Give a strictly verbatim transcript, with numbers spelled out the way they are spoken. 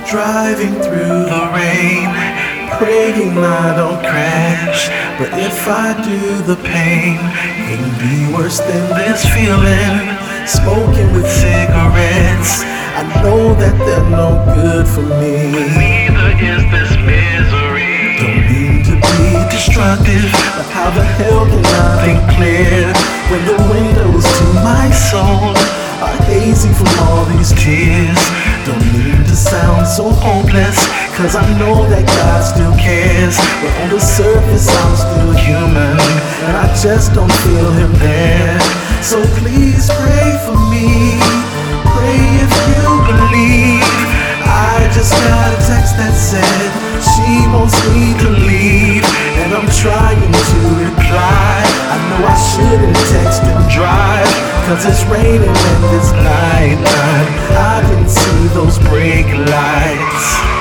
Driving through the rain, praying I don't crash. But if I do, the pain can be worse than this feeling. Smoking with cigarettes, I know that they're no good for me, but neither is this misery. Don't mean to be destructive, but how the hell can I think clear when the windows to my soul are hazy from all these tears? Don't mean to sound so hopeless, cause I know that God still cares, but on the surface I'm still human, and I just don't feel Him there. So please pray for me, pray if you believe. I just got a text that said she wants me to leave, and I'm trying to reply. I know I shouldn't text and drive, cause it's raining and it's night time. I didn't see those brake lights.